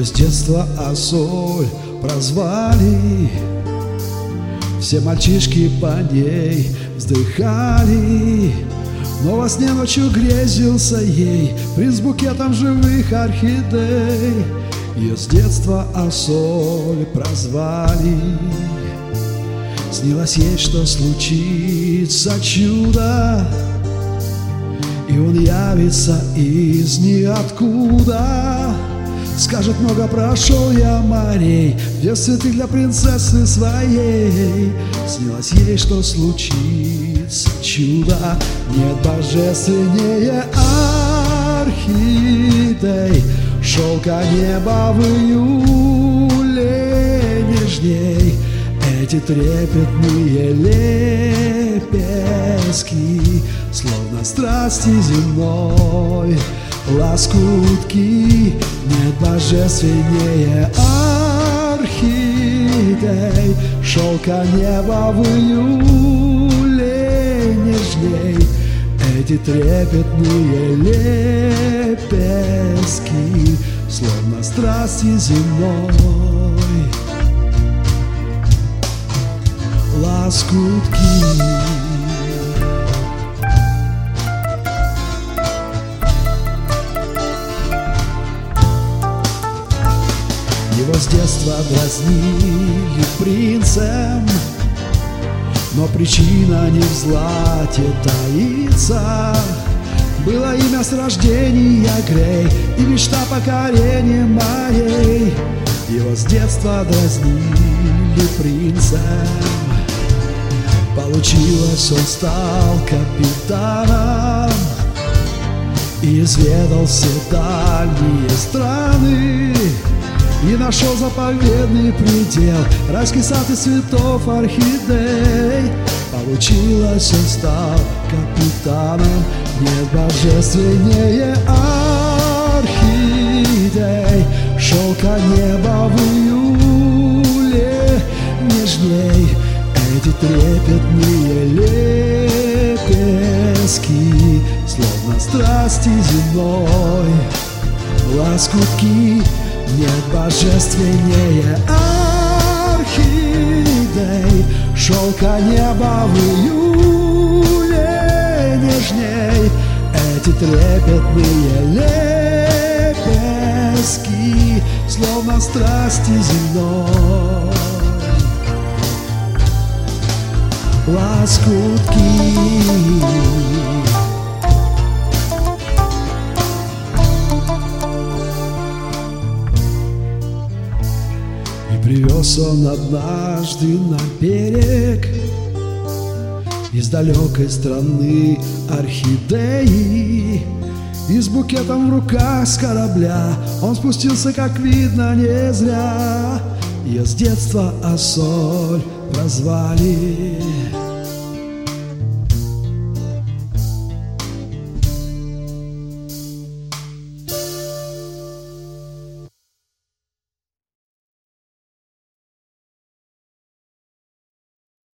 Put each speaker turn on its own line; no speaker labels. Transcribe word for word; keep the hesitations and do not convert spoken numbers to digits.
Ее с детства Ассоль прозвали. Все мальчишки по ней вздыхали, но во сне ночью грезился ей принц с букетом живых орхидей. Ее с детства Ассоль прозвали. Снилось ей, что случится чудо, и он явится из ниоткуда. Скажет: много прошел я морей, вез цветы для принцессы своей. Снилось ей, что случится чудо, нет божественнее орхидей. Шелка неба в июле нежней, эти трепетные лепестки, словно страсти земной. Лоскутки, нет божественнее орхидей. Шелка неба в июле нежней, эти трепетные лепестки, словно страсти земной. Лоскутки. Его с детства дразнили принцем, но причина не в злате таится. Было имя с рождения Грей и мечта покорения моей. Его с детства дразнили принцем. Получилось, он стал капитаном и изведал все дальние страны, и нашел заповедный предел, райский сад из цветов орхидей. Получилось, он стал капитаном, нет божественнее орхидей. Шелка неба в июле нежней, эти трепетные лепестки, словно страсти земной. Лоскутки, нет божественнее орхидей. Шелка неба в июле нежней, эти трепетные лепестки, словно страсти земной. Лоскутки. Привез он однажды на берег из далекой страны орхидеи, и с букетом в руках с корабля он спустился, как видно, не зря. Ее с детства Ассоль прозвали.